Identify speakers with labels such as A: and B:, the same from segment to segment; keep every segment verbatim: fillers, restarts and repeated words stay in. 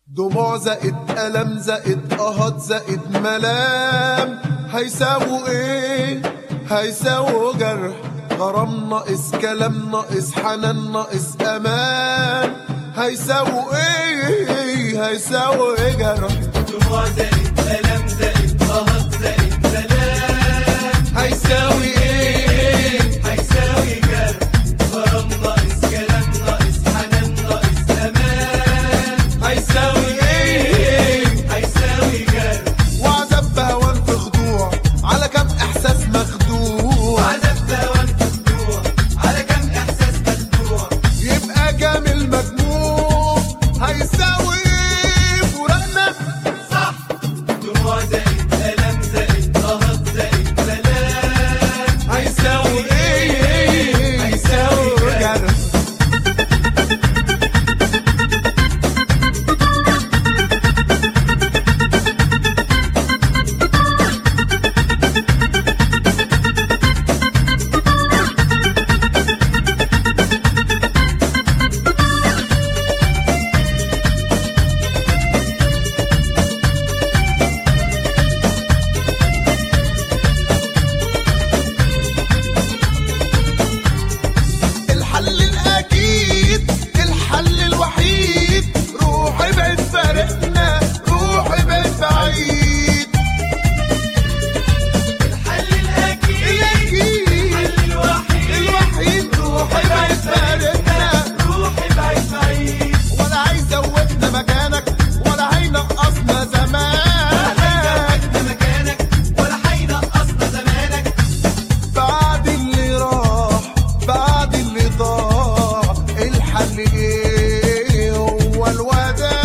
A: دموع زائد ألم زائد قهط زائد ملام هيساووا ايه؟ هيساووا جرح. غرام ناقص كلام ناقص حنان ناقص امان هيساووا ايه؟ هيساووا ايه جرح.
B: دموع زائد ألم زائد قهط زائد ملام
A: هيساوي ايه؟
B: هيساوي جرح. غرام ناقص كلام ناقص حنان ناقص امان
A: هيساوي ايه؟
B: هيساوي جرح.
A: وعذاب بهوان في خضوع على كم احساس مخدوع.
B: وعذاب بهوان في خضوع على كم احساس مخدوع.
A: يبقى جامل مجموع هيساوي ايه؟ فراقنا
B: صح. دموع زائد ألم زائد قهط زائد ملام
A: هيساوي ايه؟ هيساوي جرح. الحل الأكيد الحل الوحيد روح ابعد فارقنا روح ابعد بعيد.
B: الحل الأكيد
A: الأكيد
B: الحل الوحيد
A: الوحيد روح ابعد فارقنا.
B: روح ابعد بعيد.
A: ولا هيزودنا مكانك ولا هينقصنا زمانك.
B: هيزودنا مكانك ولا هينقصنا زمانك.
A: بعد اللي راح بعد اللي ضاع الحل ايه؟ هو الوداع.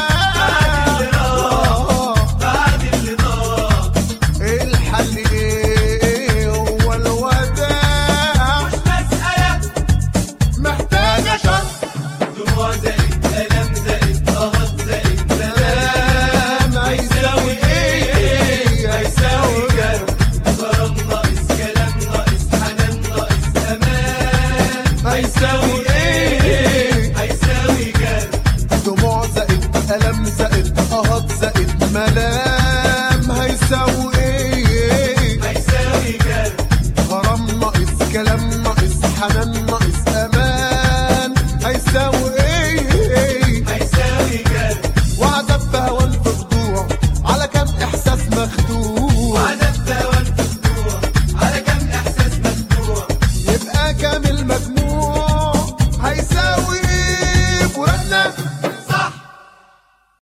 B: بعد اللي ضاع
A: الحل ايه؟ هو الوداع.
B: مش مسألة
A: محتاجة شر.
B: دموع زائد ألم زائد قهط زائد ملام
A: هيساوي ايه؟ هيساوي جرح.
B: غرام ناقص كلام ناقص حنان ناقص أمان
A: هيساوي ايه؟
B: هيساوي جرح.
A: دموع زائد ألم زائد قهط زائد ملام